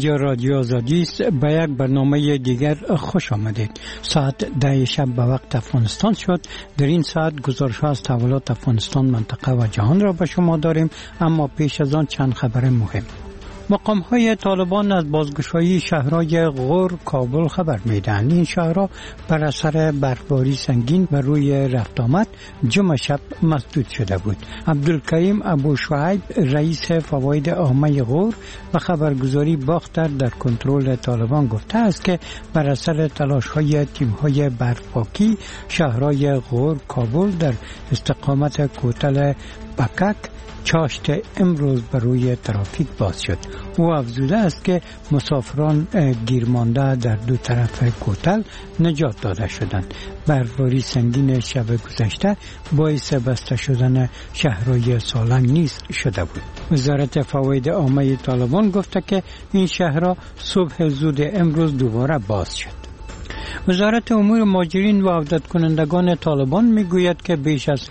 اینجا رادیو آزادی است. به یک برنامه دیگر خوش آمدید. ساعت 10 شب به وقت افغانستان شد. در این ساعت گزارش‌ها از تحولات افغانستان، منطقه و جهان را به شما داریم، اما پیش از آن چند خبر مهم. مقام‌های طالبان از بازگشایی شهرهای غور، کابل خبر می‌دهند. این شهرها بر اثر برفباری سنگین و روی رفت آمد جمعه شب مسدود شده بود. عبدالکریم ابو شعیب رئیس فواید عامه غور و خبرگزاری باختر در کنترل طالبان گفته است که بر اثر تلاش‌های تیم‌های برفپاکی شهرهای غور، کابل در استقامت کوتل بکک چاشت امروز بر روی ترافیک باز شد. او افزوده است که مسافران گیرمانده در دو طرف کوتل نجات داده شدند. برفباری سنگین شب گذشته باعث بسته شدن شهرهای سالنگ نیز شده بود. وزارت فواید عامه طالبان گفته که این شهرها صبح زود امروز دوباره باز شد. وزارت امور مهاجرین و عودت کنندگان طالبان میگوید که بیش از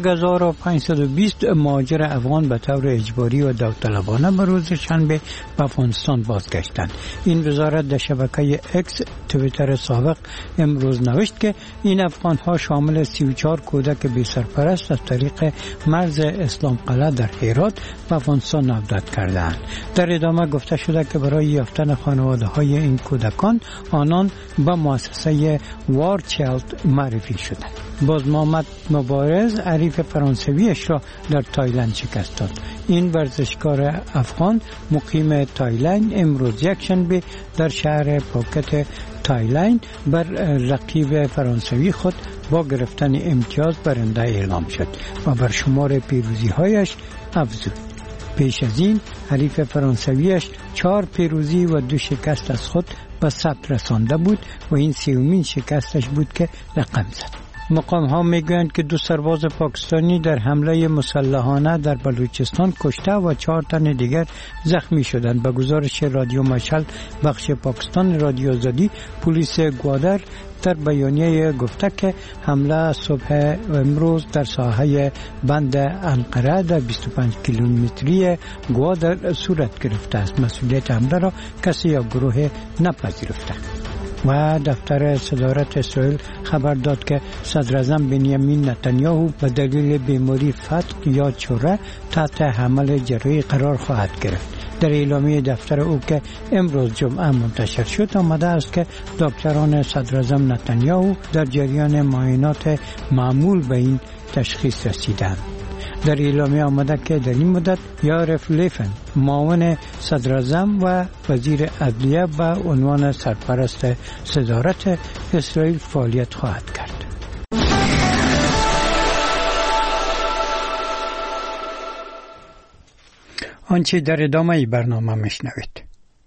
1520 مهاجر افغان به طور اجباری و داوطلبانه به روز شنبه به افغانستان بازگشتند. این وزارت در شبکه اکس توییتر سابق امروز نوشت که این افغان‌ها شامل 34 کودک بی سرپرست از طریق مرز اسلام قلعه در هرات به افغانستان عودت کردند. در ادامه گفته شده که برای یافتن خانواده‌های این کودکان آنان به مؤسسه وارچلد معرفی شدند. باز محمد مبارز حریف فرانسویش را در تایلند شکست داد. این ورزشکار افغان مقیم تایلند امروز یکشنبه در شهر پاکت تایلند بر رقیب فرانسوی خود با گرفتن امتیاز برنده اعلام شد و بر شمار پیروزی‌هایش افزود. پیش از این حریف فرانسویش 4 پیروزی و 2 شکست از خود به ثبت رسانده بود و این 3مین شکستش بود که رقم زد. مقام ها میگویند که 2 سرباز پاکستانی در حمله مسلحانه در بلوچستان کشته و 4 تن دیگر زخمی شدند. به گزارش رادیو مشعل بخش پاکستان رادیو آزادی، پلیس گوادر در بیانیه گفته که حمله صبح امروز در ساحه بند انقره در 25 کیلومتری گوادر صورت گرفته است. مسئولیت حمله را کسی یا گروه نپذیرفته. و دفتر صدارت اسرائیل خبر داد که صدر اعظم بنیامین نتانیاهو به دلیل بیماری فتق یا چوره تحت حمل جراحی قرار خواهد گرفت. در اعلامیه دفتر او که امروز جمعه منتشر شد آمده است که دکتران صدر اعظم نتانیاهو در جریان معاینات معمول به این تشخیص رسیدند. در اعلامیه آمده که در این مدت یارف لیفن معاون صدر اعظم و وزیر عدلیه به عنوان سرپرست صدارت اسرائیل فعالیت خواهد کرد. آنچه در ادامه برنامه میشنوید.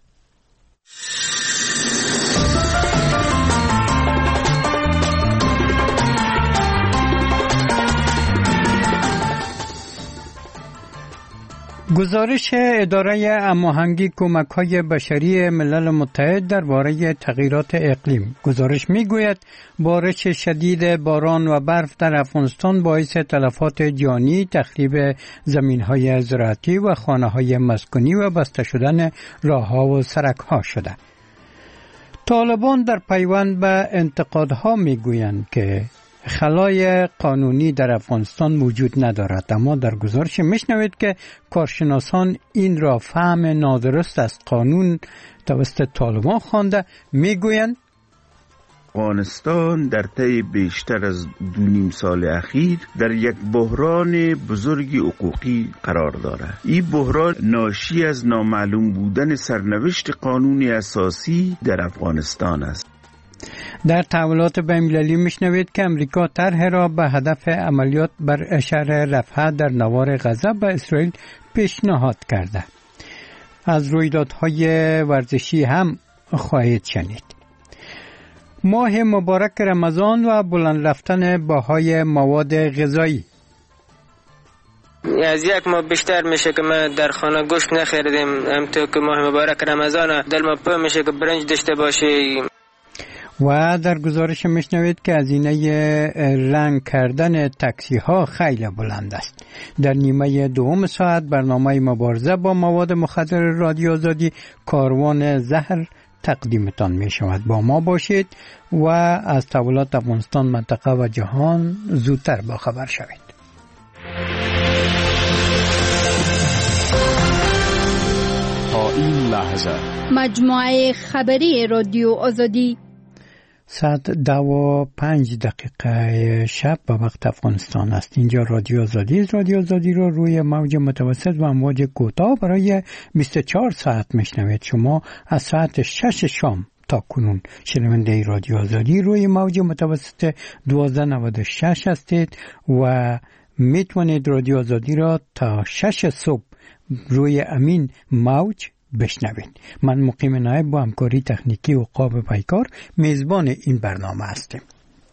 گزارش اداره هماهنگی کمک‌های بشری ملل متحد درباره تغییرات اقلیم. گزارش می‌گوید بارش شدید باران و برف در افغانستان باعث تلفات جانی، تخریب زمین‌های زراعتی و خانه‌های مسکونی و بسته شدن راه‌ها و سرک‌ها شده. طالبان در پیوند به انتقادها می‌گویند که خلای قانونی در افغانستان موجود ندارد، اما در گزارش میشنوید که کارشناسان این را فهم نادرست از قانون توسط طالبان خوانده. میگویند افغانستان در طی بیشتر از 2.5 سال اخیر در یک بحران بزرگ حقوقی قرار دارد. این بحران ناشی از نامعلوم بودن سرنوشت قانونی اساسی در افغانستان است. در تحولات بین‌المللی میشنوید که امریکا طرح را به هدف عملیات بر شهر رفح در نوار غزه به اسرائیل پیشنهاد کرده. از رویدادهای ورزشی هم خواهید شنید. ماه مبارک رمضان و بلند رفتن بهای مواد غذایی. از 1 ماه بیشتر میشه که ما در خانه گوشت نخریدیم. همونطور که ماه مبارک رمضان دل ما پر میشه که برنج داشته باشیم. و در گزارش میشنوید که هزینه رنگ کردن تاکسی ها خیلی بلند است. در نیمه دوم ساعت برنامه مبارزه با مواد مخدر رادیو آزادی کاروان زهر تقدیمتان می شود. با ما باشید و از تحولات افغانستان، منطقه و جهان زودتر باخبر شوید. تا این لحظه مجموعه خبری رادیو آزادی ساعت 2:05 شب به وقت افغانستان است. اینجا رادیو آزادی است. رادیو آزادی را روی موج متوسط و امواج کوتاه برای 24 ساعت میشنوید. شما از ساعت 6 شام تا کنون شنونده رادیو آزادی روی موج متوسط 1296 هستید و میتونید رادیو آزادی را تا 6 صبح روی امین موج بشنوید. من مقیم نایب با همکاری تکنیکی و عقاب پیکار میزبان این برنامه هستیم.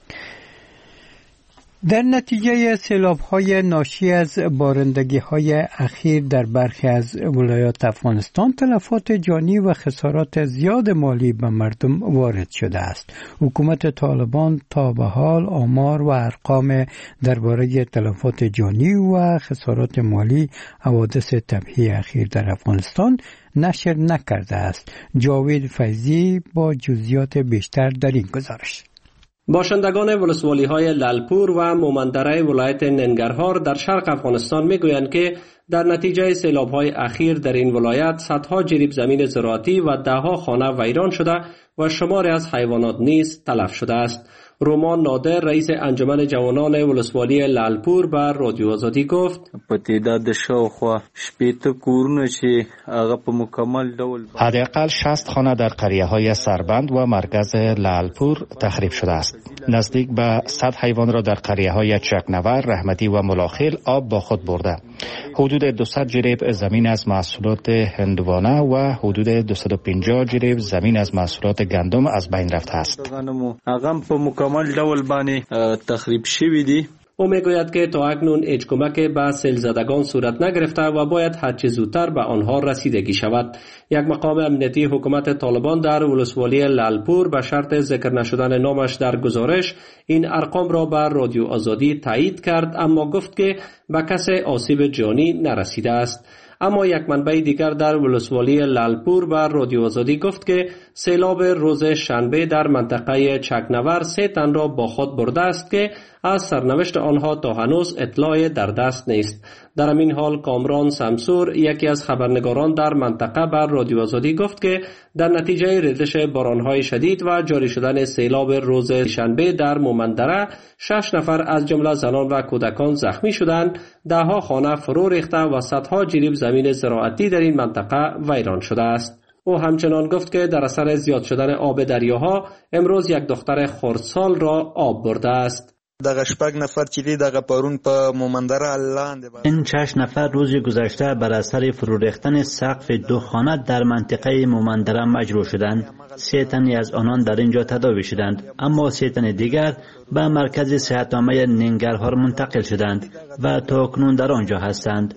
در نتیجه سیلاب‌های ناشی از بارندگی‌های اخیر در برخی از ولایات افغانستان تلفات جانی و خسارات زیاد مالی به مردم وارد شده است. حکومت طالبان تا به حال آمار و ارقام درباره تلفات جانی و خسارات مالی حوادث طبیعی اخیر در افغانستان نشر نکرده است. جاوید فیضی با جزئیات بیشتر در این گزارش. باشندگان ولسوالی‌های لالپور و مومندره ولایت ننگرهار در شرق افغانستان می‌گویند که در نتیجه سیلاب‌های اخیر در این ولایت صدها جریب زمین زراعتی و ده‌ها خانه ویران شده و شماری از حیوانات نیز تلف شده است. رومان نادر رئیس انجمن جوانان ولسوالی لالپور بر رادیو آزادی گفت: په تعداد شاوخوا 80 کورونه چې هغه په مکمل ډول حداقل 60 خانه در قریه‌های سربند و مرکز لالپور تخریب شده است. نزدیک به 100 حیوان را در قریه‌های چکنور، رحمتی و ملاخیل آب با خود برده. حدود 200 جریب زمین از محصولات هندوانه و حدود 250 جریب زمین از محصولات گندم از بین رفته است. هغه په مکمل ډول باندې تخریب شوی دی. او میگوید که تا اکنون هیچ کمک به سیلزدگان صورت نگرفته و باید هرچه زودتر به آنها رسیدگی شود. یک مقام امنیتی حکومت طالبان در ولسوالی لالپور به شرط ذکر نشدن نامش در گزارش این ارقام را بر رادیو آزادی تایید کرد، اما گفت که به کسی آسیب جانی نرسیده است. اما یک منبع دیگر در ولسوالی لالپور بر رادیو آزادی گفت که سیلاب روز شنبه در منطقه چکنور 3 تن را با خود برده است که از سرنوشت آنها تا هنوز اطلاع در دست نیست. در همین حال کامران سمسور یکی از خبرنگاران در منطقه بر رادیو آزادی گفت که در نتیجه ریزش بارانهای شدید و جاری شدن سیلاب روز شنبه در مومندره 6 نفر از جمله زنان و کودکان زخمی شدند، 10 خانه فرو ریخته و صدها جریب زمین زراعتی در این منطقه ویران شده است. او همچنان گفت که در اثر زیاد شدن آب دریاها امروز یک دختر خردسال را آب برده است. دغه شپږ نفر چې دی دغه پرون په مومندره لاندې این 6 نفر روز گذشته بر اثر فرو ریختن سقف 2 خانه در منطقه مومندره مجروح شدند. 3 تن از آنان در اینجا تداوی شدند، اما 3 تن دیگر به مرکز صحت‌عامه ننگرهار منتقل شدند و تا اکنون در آنجا هستند.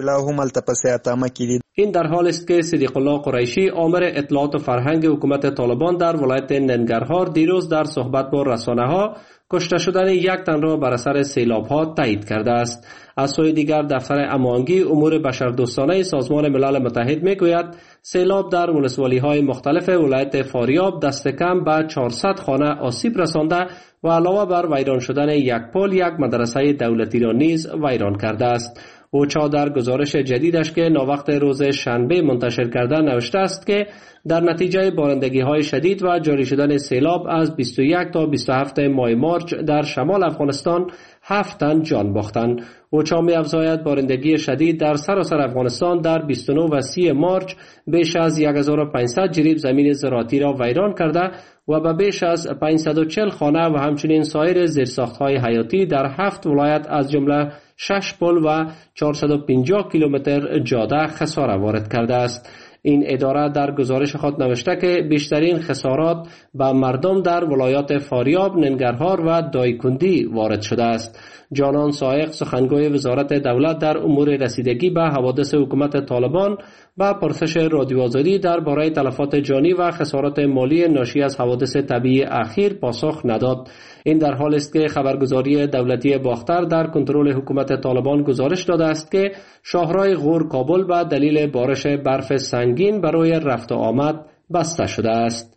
این در حال است که صدیق الله قریشی آمر اطلاعات و فرهنگ حکومت طالبان در ولایت ننگرهار دیروز در صحبت با رسانه‌ها کشته شدن 1 تن را بر اثر سیلاب‌ها تایید کرده است. از سوی دیگر دفتر امانگی امور بشردوستانه سازمان ملل متحد میگوید سیلاب در ولسوالی‌های مختلف ولایت فاریاب دست کم به 400 خانه آسیب رسانده و علاوه بر ویران شدن 1 پل 1 مدرسه دولتی را نیز ویران کرده است. اوچا در گزارش جدیدش که ناوقت روز شنبه منتشر کرده نوشته است که در نتیجه بارندگی‌های شدید و جاری شدن سیلاب از 21 تا 27 ماه مارچ در شمال افغانستان 7 تن جان باختند. اوچا می‌افزاید بارندگی شدید در سراسر افغانستان در 29 و 30 مارچ بیش از 1500 جریب زمین زراعتی را ویران کرده و به بیش از 540 خانه و همچنین سایر زیرساخت‌های حیاتی در 7 ولایت از جمله 6 پل و 450 کیلومتر جاده خسارت وارد کرده است. این اداره در گزارش خود نوشته که بیشترین خسارات به مردم در ولایات فاریاب، ننگرهار و دایکندی وارد شده است. جانان سائق سخنگوی وزارت دولت در امور رسیدگی به حوادث حکومت طالبان به پرسش رادیو آزادی درباره تلفات جانی و خسارات مالی ناشی از حوادث طبیعی اخیر پاسخ نداد. این در حال است که خبرگزاری دولتی باختر در کنترل حکومت طالبان گزارش داده است که شاهراه غور کابل به دلیل بارش برف سنگین برای رفت و آمد بسته شده است.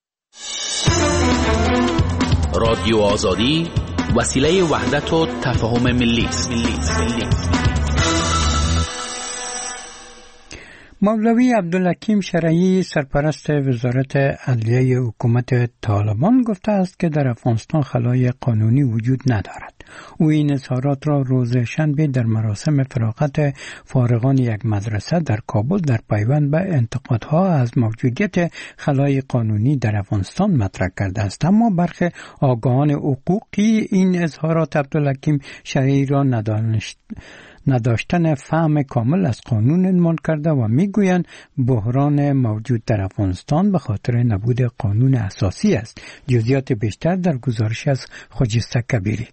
رادیو آزادی وسیله وحدت و تفاهم ملی است. مولوی عبدالحکیم شرعی سرپرست وزارت عدلیه حکومت طالبان گفته است که در افغانستان خلای قانونی وجود ندارد. او این اظهارات را روز شنبه در مراسم فراغت فارغان یک مدرسه در کابل در پیوند به انتقادها از موجودیت خلای قانونی در افغانستان مطرح کرده است. اما برخی آگاهان حقوقی این اظهارات عبدالحکیم شرعی را نداشتن فهم کامل از قانون عنوان کرده و میگویند بحران موجود در افغانستان به خاطر نبود قانون اساسی است. جزئیات بیشتر در گزارش از خجسته کبیری.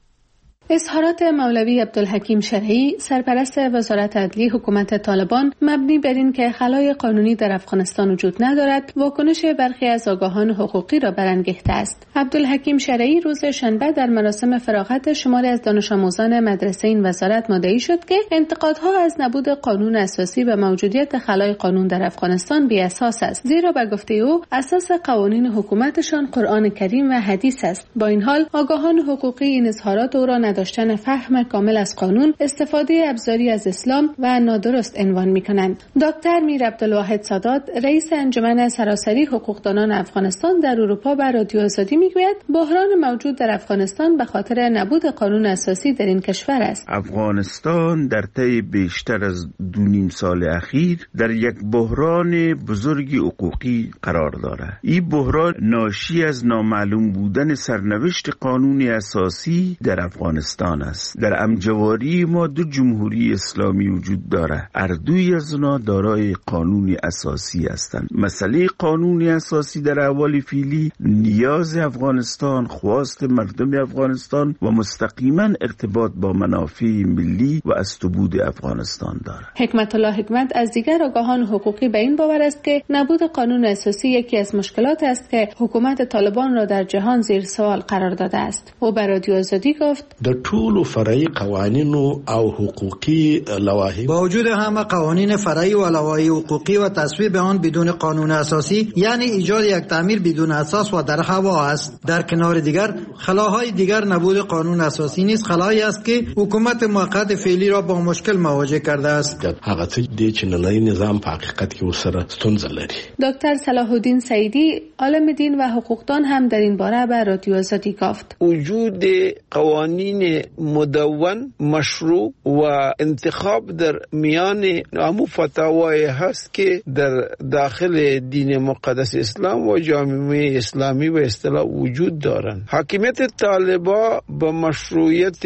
اظهارات مولوی عبدالحکیم شرعی سرپرست وزارت عدلیه حکومت طالبان مبنی بر این که خلای قانونی در افغانستان وجود ندارد واکنش برخی از آگاهان حقوقی را برانگیخته است. عبدالحکیم شرعی روز شنبه در مراسم فراغت شماری از دانش آموزان مدرسه این وزارت مدعی شد که انتقادها از نبود قانون اساسی و موجودیت خلای قانون در افغانستان بی اساس است، زیرا به گفته او اساس قوانین حکومتشان قرآن کریم و حدیث است. با این حال آگاهان حقوقی این اظهارات او را داشتن فهم کامل از قانون، استفاده ابزاری از اسلام و نادرست عنوان می‌کنند. دکتر میر عبدالواحد سادات، رئیس انجمن سراسری حقوقدانان افغانستان در اروپا به رادیو آزادی میگوید بحران موجود در افغانستان به خاطر نبود قانون اساسی در این کشور است. افغانستان در طی بیشتر از 2.5 سال اخیر در یک بحران بزرگی حقوقی قرار دارد. این بحران ناشی از نامعلوم بودن سرنوشت قانونی اساسی در افغانستان است. در امجواری ما 2 جمهوری اسلامی وجود دارد. هر دوی از آنها دارای قانونی اساسی هستند. مسئله قانونی اساسی در احوال فعلی نیاز افغانستان، خواست مردم افغانستان و مستقیما ارتباط با منافع ملی و استبود افغانستان دارد. حکمت الله حکمت از دیگر آگاهان حقوقی به این باور است که نبود قانون اساسی یکی از مشکلات است که حکومت طالبان را در جهان زیر سوال قرار داده است. او به رادیو آزادی گفت: د ټولو فرعي قوانینو او حقوقی لوایح با وجود همه قوانین فرعی و لوایح حقوقی و تصویب آن بدون قانون اساسی یعنی ایجاد یک تعمیر بدون اساس و در هوا است. در کنار دیگر خلاهای دیگر نبود قانون اساسی نیست، خلایی است که حکومت موقت فعلی را با مشکل مواجه کرده است. هغه څه دی چې نړۍ نظام په حقیقت کې ورسره ستونزه لري. دکتر صلاح الدین سعیدی، عالم دین و حقوقدان، هم در این باره به رادیو آزادی گفت: وجود قوانین مدون مشروع و انتخاب در میان همو فتاوای هست که در داخل دین مقدس اسلام و جامعه اسلامی و اصطلاح وجود دارند. حاکمیت طالبا به مشروعیت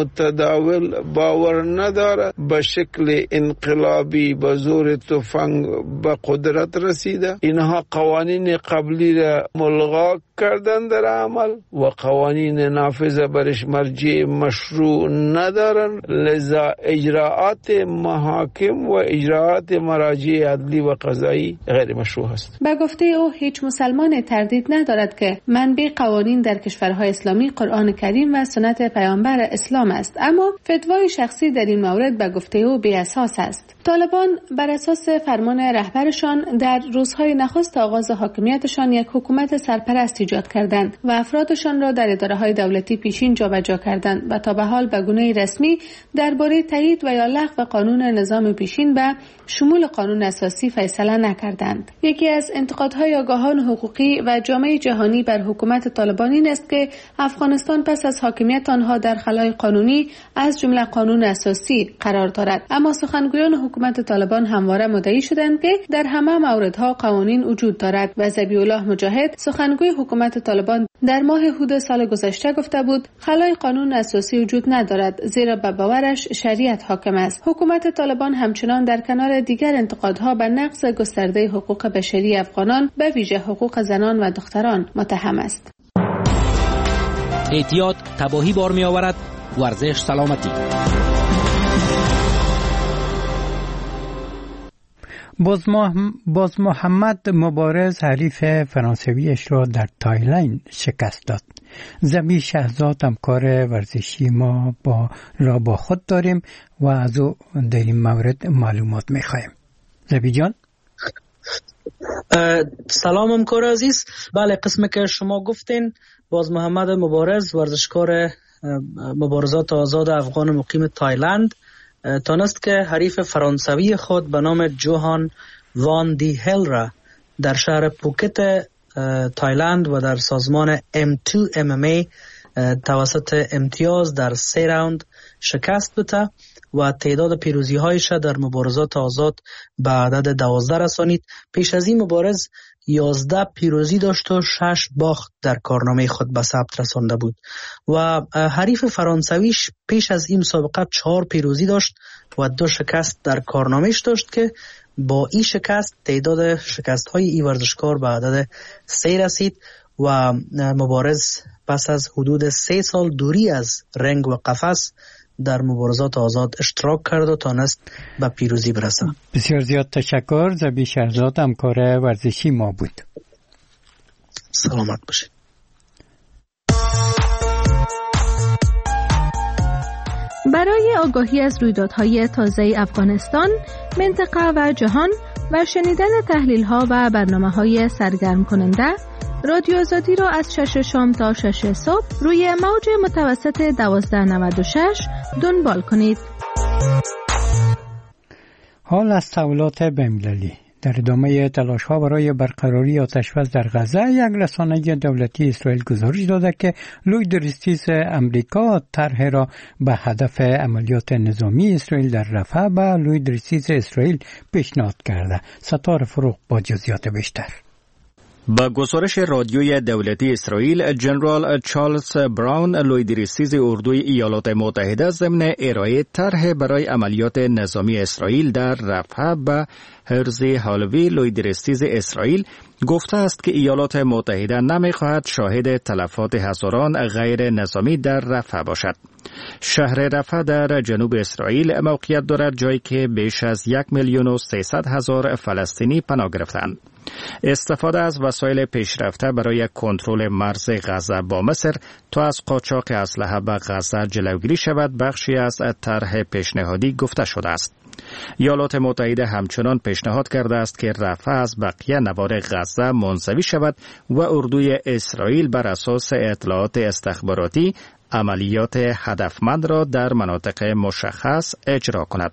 متداول باور ندارد. به شکل انقلابی به زور تفنگ به قدرت رسیده. اینها قوانین قبلی را ملغا کردن در عمل و قوانین نافذه برش مرجع مشروع ندارن، لذا اجراءات محاکم و اجراءات مراجع عدلی و قضایی غیر مشروع است. به گفته او هیچ مسلمان تردید ندارد که منبع قوانین در کشورهای اسلامی قرآن کریم و سنت پیامبر اسلام است، اما فتوای شخصی در این مورد به گفته او بی اساس است. طالبان بر اساس فرمان رهبرشان در روزهای نخست آغاز حاکمیتشان یک حکومت سرپرست ایجاد کردند و افرادشان را در اداره‌های دولتی پیشین جابجا کردند و تا به حال به گونه رسمی درباره تایید و یا لغو قانون نظام پیشین به شمول قانون اساسی فیصله نکردند. یکی از انتقادهای آگاهان حقوقی و جامعه جهانی بر حکومت طالبان این است که افغانستان پس از حاکمیت آنها در خلای قانونی از جمله قانون اساسی قرار دارد، اما سخنگویان حکومت طالبان همواره مدعی شدند که در همه موردها قوانین وجود دارد و ذبیح الله مجاهد، سخنگوی حکومت طالبان، در ماه هود سال گذشته گفته بود خلای قانون اساسی وجود ندارد، زیرا به باورش شریعت حاکم است. حکومت طالبان همچنان در کنار دیگر انتقادها به نقض گسترده حقوق بشری افغانان به ویژه حقوق زنان و دختران متهم است. احتیاط تباهی بار می آورد، ورزش سلامتی. باز محمد مبارز حریف فرانسویش را در تایلند شکست داد. زبی شهزاد همکار ورزشی ما با خود داریم و از او در این مورد معلومات می‌خوایم. زبی جان. سلام همکار عزیز. بله، قسمی که شما گفتین، باز محمد مبارز ورزشکار مبارزات آزاد افغان مقیم تایلند تانست که حریف فرانسوی خود به نام جوهان وان دی هل را در شهر پوکت تایلند و در سازمان M2 MMA توسط امتیاز در 3 راوند شکست بده و تعداد پیروزی هایش در مبارزات آزاد به عدد 12 رسانید. پیش از این مبارز 11 پیروزی داشت و 6 باخت در کارنامه خود به ثبت رسانده بود و حریف فرانسویش پیش از این مسابقه 4 پیروزی داشت و 2 شکست در کارنامهش داشت که با این شکست تعداد شکست های این ورزشکار به عدد 3 رسید و مبارز پس از حدود 3 سال دوری از رنگ و قفس در مبارزات آزاد اشتراک کرد و تانست به پیروزی برسه. بسیار زیاد تشکر. زبی شهزاد همکار ورزشی ما بود. سلامت باشید. برای آگاهی از رویدادهای تازه افغانستان، منطقه و جهان و شنیدن تحلیل‌ها و برنامه‌های سرگرم کننده، رادیو آزادی را از 6 شام تا 6 صبح روی موج متوسط 1296 دنبال کنید. حال از تحولات بین‌المللی. در ادامه تلاش‌ها برای برقراری آتش‌بس در غزه، یک رسانه دولتی اسرائیل گزارش داده که لوید ریستیس امریکا طرح را به هدف عملیات نظامی اسرائیل در رفح به لوید ریستیس اسرائیل پیشنهاد کرده. ستاره فروغ با جزئیات بیشتر. با گزارش رادیوی دولتی اسرائیل، جنرال چارلز براون، لوید ریستیس اردوی ایالات متحده ضمن ارائه طرح برای عملیات نظامی اسرائیل در رفح به هرزی هالوی لوید ریستیس اسرائیل گفته است که ایالات متحده نمی‌خواهد شاهد تلفات هزاران غیر نظامی در رفح باشد. شهر رفح در جنوب اسرائیل موقعیت دارد، جایی که بیش از 1,300,000 فلسطینی پناه گرفتند. استفاده از وسایل پیشرفته برای کنترل مرز غزه با مصر تا از قاچاق اسلحه به غزه جلوگیری شود بخشی از طرح پیشنهادی گفته شده است. ایالات متحده همچنان پیشنهاد کرده است که رفح از بقیه نوار غزه منزوی شود و اردوی اسرائیل بر اساس اطلاعات استخباراتی عملیات هدفمند را در مناطق مشخص اجرا کند.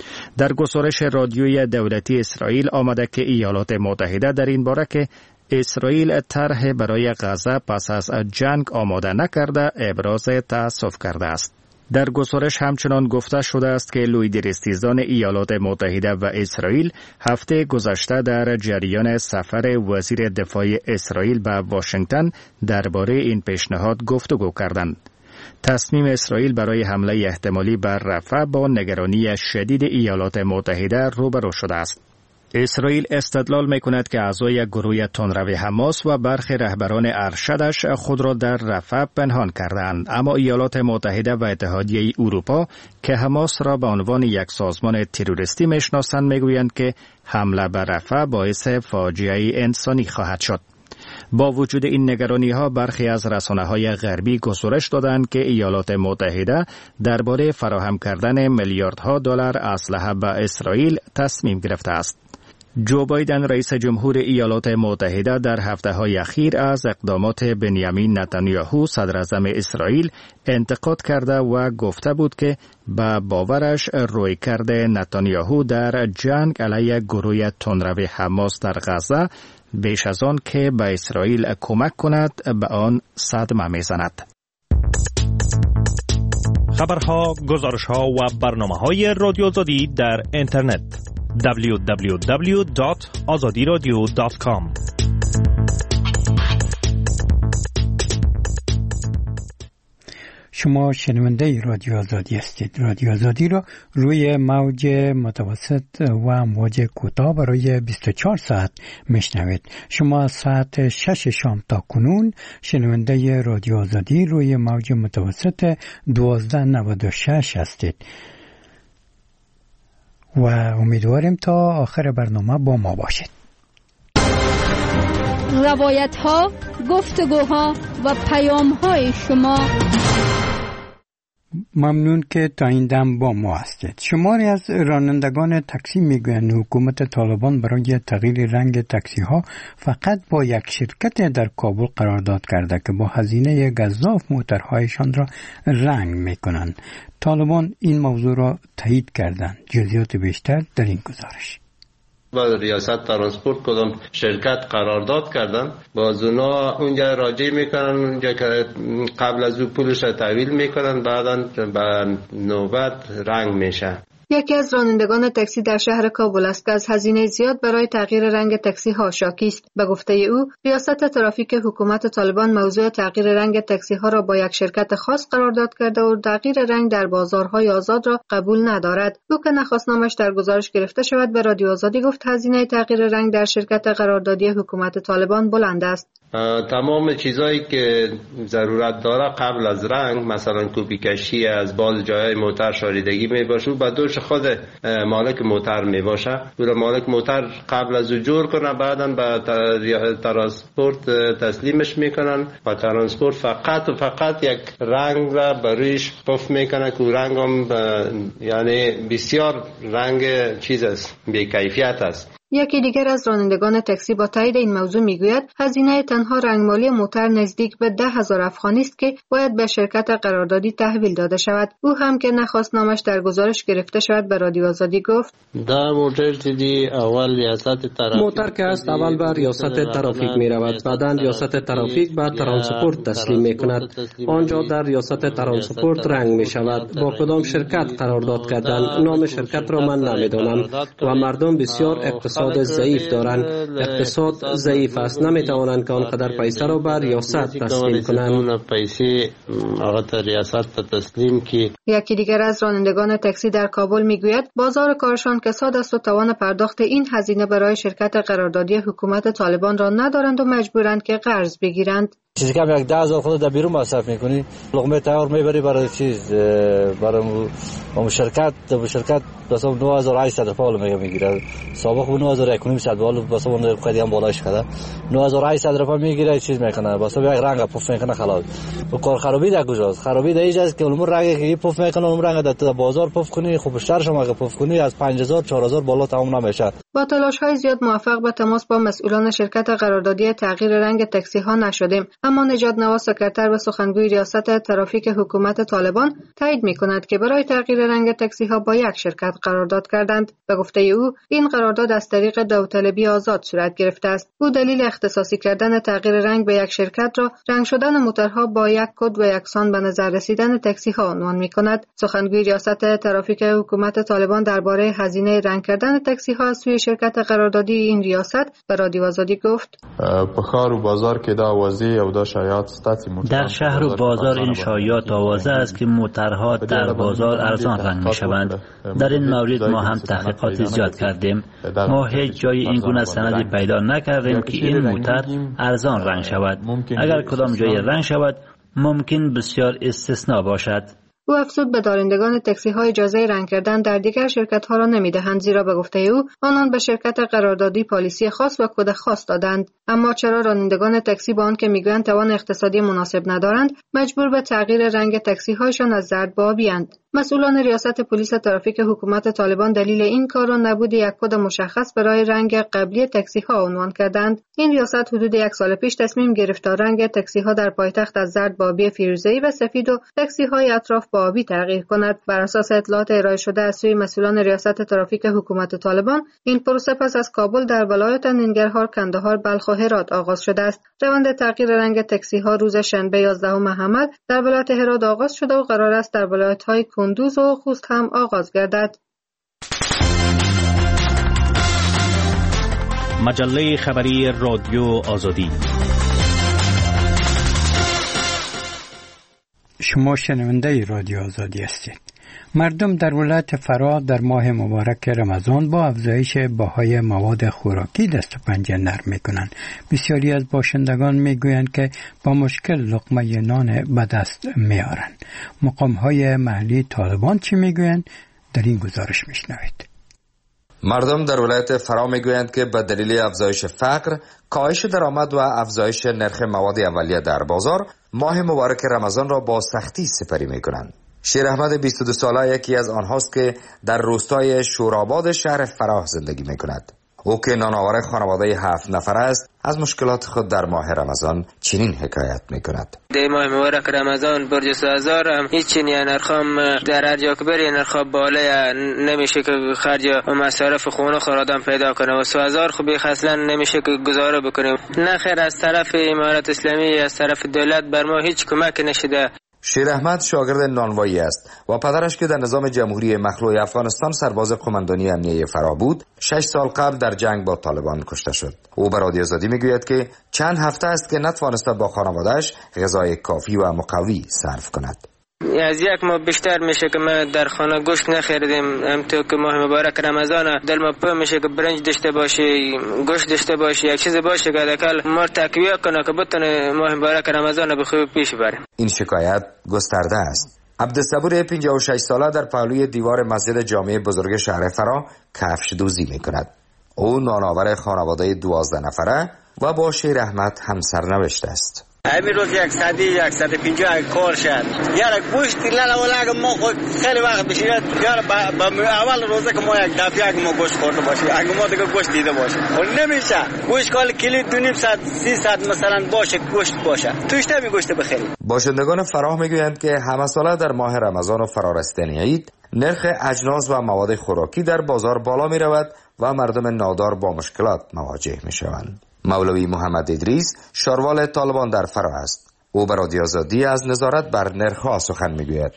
در گزارش رادیوی دولتی اسرائیل آمده که ایالات متحده در این باره که اسرائیل طرح برای غزه پس از جنگ آماده نکرده ابراز تأسف کرده است. در گزارش همچنان گفته شده است که لوید ریستیزان ایالات متحده و اسرائیل هفته گذشته در جریان سفر وزیر دفاع اسرائیل به واشنگتن درباره این پیشنهاد گفتگو کردند. تصمیم اسرائیل برای حمله احتمالی بر رفح با نگرانی شدید ایالات متحده روبرو شده است. اسرائیل استدلال می‌کند که اعضای گروه تندرو حماس و برخی رهبران ارشدش خود را در رفح پنهان کردند، اما ایالات متحده و اتحادیه اروپا که حماس را به عنوان یک سازمان تروریستی میشناسند میگویند که حمله بر رفح باعث فاجعه انسانی خواهد شد. با وجود این نگرانی‌ها برخی از رسانه‌های غربی گزارش دادند که ایالات متحده درباره فراهم کردن میلیاردها دلار اسلحه به اسرائیل تصمیم گرفته است. جو بایدن رئیس جمهور ایالات متحده در هفته‌های اخیر از اقدامات بنیامین نتانیاهو صدراعظم اسرائیل انتقاد کرده و گفته بود که به باورش رویکرد نتانیاهو در جنگ علیه گروه تندرو حماس در غزه بیش از آن که به اسرائیل کمک کند به آن صدمه میزند. خبرها، گزارشها و برنامه‌های رادیو آزادی در اینترنت www.azadiradio.com. شما شنونده رادیو آزادی هستید. رادیو آزادی را روی موج متوسط و امواج کوتاه برای 24 ساعت میشنوید. شما از ساعت 6 شام تا کنون شنونده رادیو آزادی روی موج متوسط 1296 هستید. و امیدواریم تا آخر برنامه با ما باشید. روایت ها، گفتگوها و پیام های شما. ممنون که تا این دم با ما هستید. شماری از رانندگان تاکسی میگویند حکومت طالبان برای تغییر رنگ تاکسی ها فقط با یک شرکت در کابل قرارداد کرده که با هزینه گزاف موترهایشان را رنگ میکنند. طالبان این موضوع را تایید کردند. جزئیات بیشتر در این گزارش. با ریاست ترانسپورت کدام شرکت قرارداد کردن، باز اونا اونجا راجع میکنن، اونجا که قبل از او پولش را تحویل میکنن، بعدا به نوبت رنگ میشه. یکی از رانندگان تاکسی در شهر کابل است که از هزینه زیاد برای تغییر رنگ تاکسی ها شاکی است. به گفته او، ریاست ترافیک حکومت طالبان موضوع تغییر رنگ تاکسی ها را با یک شرکت خاص قرارداد کرده و تغییر رنگ در بازارهای آزاد را قبول ندارد. او که نخواستنامش در گزارش گرفته شود به رادیو آزادی گفت هزینه تغییر رنگ در شرکت قراردادی حکومت طالبان بلند است. تمام چیزایی که ضرورت داره قبل از رنگ، مثلا کوبی کشی از باز جای موتر شاریدگی می باشه، با دوش خود مالک موتر می باشه. مالک موتر قبل از او جور کنه، بعدا به ترانسپورت تسلیمش میکنن و ترانسپورت فقط و فقط یک رنگ را برویش پف میکنه که رنگ هم یعنی بسیار رنگ چیز است، بی کیفیت است. یکی دیگر از رانندگان تاکسی با تایید این موضوع میگوید هزینه تنها رنگمالی موتر نزدیک به 10,000 افغانی است که باید به شرکت قراردادی تحویل داده شود. او هم که نخواست نامش در گزارش گرفته شود به رادیو آزادی گفت موتر که است اول به ریاست ترافیک می رود، بعدا ریاست ترافیک به ترانسپورت تسلیم می کند. آنجا در ریاست ترانسپورت رنگ می شود. با کدام شرکت قرارداد کردن نام شرکت را من نمیدانم و مردم بسیار اقتصاد ضعیف دارند. اقتصاد ضعیف است، نمیتوانند که آنقدر پیسه را به ریاست تسلیم کنند. یکی دیگر از رانندگان تاکسی در کابل میگوید بازار کارشان کساد است و توان پرداخت این هزینه برای شرکت قراردادی حکومت طالبان را ندارند و مجبورند که قرض بگیرند. چیزی کم یک 10,000 خود در بیرون مصرف میکنی، لقمه تیار میبری برای چیز، برای شرکت مثلا 9,800 روپیه میگیره. سابق 9,100 بالو مثلا اون قدیم هم بالایش کرده 9,800 روپیه میگیره، چیز میکنه مثلا یک رنگ پف میکنه خلاص. و کار خرابی در کجاست؟ خرابی در اینجاست که اون رنگی که پف میکنه اون رنگ در بازار پف کنی، خب بیشتر شما اگه پف کنی از 5,000 4,000 بالا تمام نمیشه. با تلاش‌های زیاد موفق به تماس با مسئولان شرکت قراردادی تغییر رنگ تاکسی ها نشدیم، اما نژاد نواز سکرتر و سخنگوی ریاست ترافیک حکومت طالبان تایید می‌کند که برای تغییر رنگ تاکسی ها با یک شرکت قرارداد کردند. به گفته او این قرارداد از طریق داوطلبی آزاد صورت گرفته است. او دلیل اختصاصی کردن تغییر رنگ به یک شرکت را رنگ شدن موتورها با یک کد و یکسان به نظر رسیدن تاکسی ها عنوان می‌کند. سخنگوی ریاست ترافیک حکومت طالبان درباره هزینه رنگ کردن تاکسی ها از سوی شرکت قراردادی این ریاست به رادیو آزادی گفت په ښار و بازار کې دا واضح او دا شایعات در شهر و بازار این شایعات آوازه است که موترها در بازار ارزان رنگ می‌شوند. در این مورد ما هم تحقیقات زیاد کردیم. ما هیچ جای این گونه سندی پیدا نکردیم که این موتر ارزان رنگ شود. اگر کدام جای رنگ شود ممکن بسیار استثناء باشد. او افزود به دارندگان تاکسی ها اجازه رنگ کردن در دیگر شرکت ها را نمیدهند، زیرا به گفته او آنان به شرکت قراردادی پالیسی خاص و کد خاص دادند. اما چرا رانندگان تاکسی با آنکه میگویند توان اقتصادی مناسب ندارند مجبور به تغییر رنگ تاکسی هایشان از زرد به آبی اند؟ مسئولان ریاست پلیس ترافیک حکومت طالبان دلیل این کار را نبود یک کد مشخص برای رنگ قبلی تاکسی ها عنوان کردند. این ریاست حدود یک سال پیش تصمیم گرفت تا رنگ تاکسی ها در پایتخت از زرد به آبی فیروزه‌ای و سفید و تاکسی های اطراف به آبی تغییر کند. بر اساس اطلاعات ارائه شده از سوی مسئولان ریاست ترافیک حکومت طالبان این پروسه پس از کابل در ولایت ننگرهار، کندهار، بلخ و هرات آغاز شده است. روند تغییر رنگ تاکسی ها روز شنبه 11 حمل در ولایت هرات آغاز شده و قرار است در ولایت‌های کندوز و خوست هم آغاز گردد. مجله خبری رادیو آزادی. شما شنونده رادیو آزادی هستید. مردم در ولایت فرا در ماه مبارک رمضان با افزایش بهای مواد خوراکی دست و پنجه نرم میکنند. بسیاری از باشندگان میگویند که با مشکل لقمه نان به دست میارند. مقامهای محلی طالبان چی میگویند؟ در این گزارش میشنوید. مردم در ولایت فرا میگویند که به دلیل افزایش فقر، کاهش درآمد و افزایش نرخ مواد اولیه در بازار، ماه مبارک رمضان را با سختی سپری میکنند. شیر احمد 22 ساله یکی از آنهاست که در روستای شوراباد شهر فراه زندگی میکند. او که نانآور خانواده 7 نفر است، از مشکلات خود در ماه رمضان چنین حکایت میکند. در ماه مبارک رمضان برج سازار هم هیچ نرخام در هر جا که بری نرخ بالا نمیشه که خرج و مصارف خونه خور آدم پیدا کنه و سازار خوبی اصلا نمیشه که گزاره بکنیم. نه خیر از طرف امارات اسلامی از طرف دولت بر ما هیچ کمک نشده. شیر احمد شاگرد نانوایی است و پدرش که در نظام جمهوری مخلوع افغانستان سرباز قماندانی امنیه فراه بود، 6 سال قبل در جنگ با طالبان کشته شد. او به رادیو آزادی میگوید که چند هفته است که نتوانسته با خانواده‌اش غذای کافی و مقوی صرف کند. از یک ماه بیشتر میشه که ما در خانه گوشت نخریدیم. همونطور که ماه مبارک رمضان دل ما پر میشه که برنج داشته باشی، گوشت داشته باشی، یک چیز باشه که حداقل ما تقویت کنه که بتونه ماه مبارک رمضان به خوبی پیش بره. این شکایت گسترده است. عبدالصبور 56 ساله در پهلوی دیوار مسجد جامع بزرگ شهر فرا کفش دوزی میکند. او نانآور خانواده 12 نفره و با شیر احمد هم سرنوشت است. همین روز 150 کار شد. یارا گوشت لالا ما خود خیلی وقت بشه. یارا اول روزه که ما یک دفعه که ما گوشت خورده باشیم، اگه ما دیگه گوشت دیده باشیم و نمیشه. گوشت کال کیلو 2.5 ساعت 3 ساعت مثلا باشه گوشت باشه. توش نمی گوشت بخریم. باشندگان فراه میگویند که همه ساله در ماه رمضان و فرارسیدن عید نرخ اجناس و مواد خوراکی در بازار بالا می رود و مردم نادار با مشکلات مواجه می شوند. مولوی محمد ادریس شاروال طالبان در فرا است. او به رادیو آزادی از نظارت بر نرخ‌ها سخن میگوید.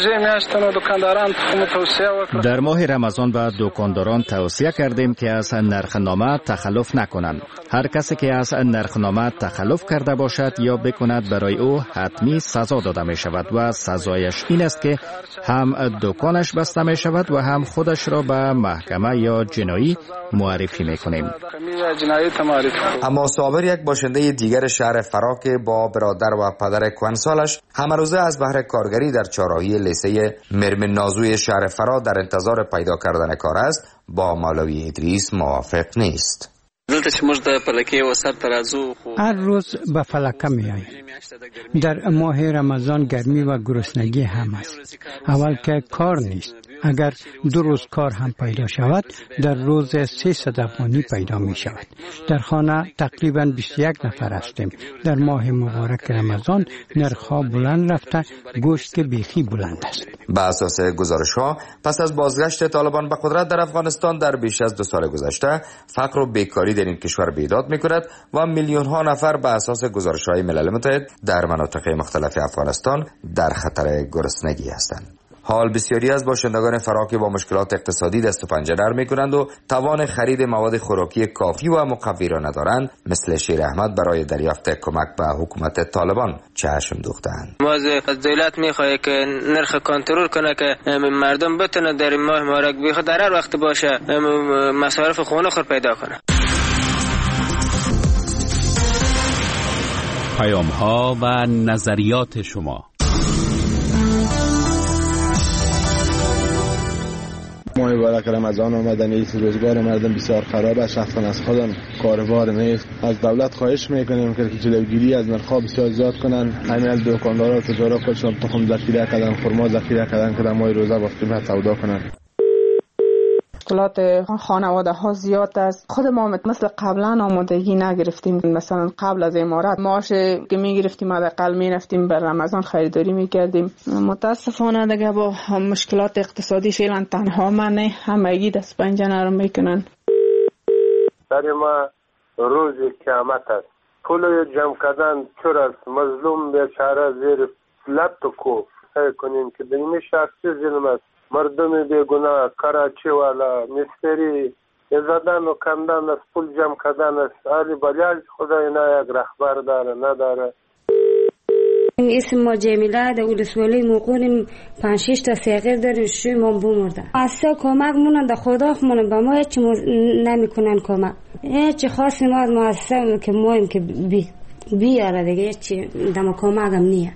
در ماه رمضان به دکانداران توصیه کردیم که از نرخنامه تخلف نکنند. هر کسی که از نرخنامه تخلف کرده باشد یا بکند برای او حتمی سزا داده می شود و سزایش این است که هم دکانش بسته می شود و هم خودش را به محکمه یا جنایی معرفی می کنیم. اما صابر یک باشنده دیگر شهر فرا که با برادر و پدر کهنسالش همه روزه از بهر کارگری در چهارراهی لیسه مرمن نازوی شهر فرا در انتظار پیدا کردن کار است، با مولوی ادریس موافق نیست. هر روز به فلکه می آییم. در ماه رمضان گرمی و گرسنگی هم است. اول که کار نیست. اگر 2 روز کار هم پیدا شود، در روز 300 افغانی پیدا می شود. در خانه تقریبا 21 نفر هستیم. در ماه مبارک رمضان نرخ‌ها بلند رفته، گوشت که بیخی بلند است. به اساس گزارش‌ها پس از بازگشت طالبان به قدرت در افغانستان در بیش از 2 سال گذشته، فقر و بیکاری در این کشور بیداد می‌کند و میلیون‌ها نفر به اساس گزارش‌های ملل متحد در مناطق مختلف افغانستان در خطر گرسنگی هستند. حال بسیاری از باشندگان فرا که با مشکلات اقتصادی دست و پنجه نرم می‌کنند و توان خرید مواد خوراکی کافی و مقوی را ندارند، مثل شیر احمد برای دریافت کمک به حکومت طالبان چشم دوختند. ما از دولت می‌خواهیم که نرخ کنترل کنه که مردم بتونه در این ماه مبارک بیخود در هر وقت باشه مصارف خونه خود پیدا کنه. پیام‌ها و نظریات شما. ماه مبارک رمضان آمدن، این روزگار مردم بسیار خراب است، شخصا از خودم کاروبار نیست. از دولت خواهش میکنیم که جلوگیری از نرخ‌ها بسیار زیاد کنن. همین از دکاندارا و تجارا خودشون تخم ذخیره کردن، خرما ذخیره کردن که در ماه روزه با قیمت سودا کنن. مشکلات خانواده ها زیاد است. خود ما مثل قبلا آمادگی نگرفتیم. مثلا قبل از امارات معاش که میگرفتیم حداقل میرفتیم بر رمضان خریداری میکردیم. متاسفانه دیگه با مشکلات اقتصادی فعلا تنها من همگی دست پنجه نرم میکنن. در ما روز قیامت است. پول جمع کردن چور است. مظلوم بیچاره زیر لب تو کو کنیم که این شخصی ظلم است. مردم بیگناه کراچی والا مستری زدن و کندن است، پول جمع کردن است. علی بلیاج خدا اینا یک رهبر داره نداره. اسم ما جمیله در ولسوالی موقعیم 5-6 تا صغیر داریم، شوی ما بمرده. اصلا کمک مونن در خدا خمونن با ما هیچ نمیکنن کمک. هیچ خاصی ما اصلا که مایم که بیاره دیگه هیچ دم کمک هم نیه.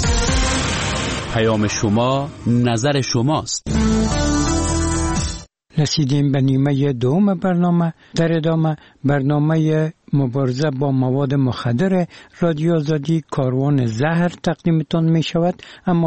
پیام شما نظر شماست. رسیدیم به نیمه دوم برنامه. در ادامه برنامه مبارزه با مواد مخدر رادیو آزادی کاروان زهر تقدیمتان می شود. اما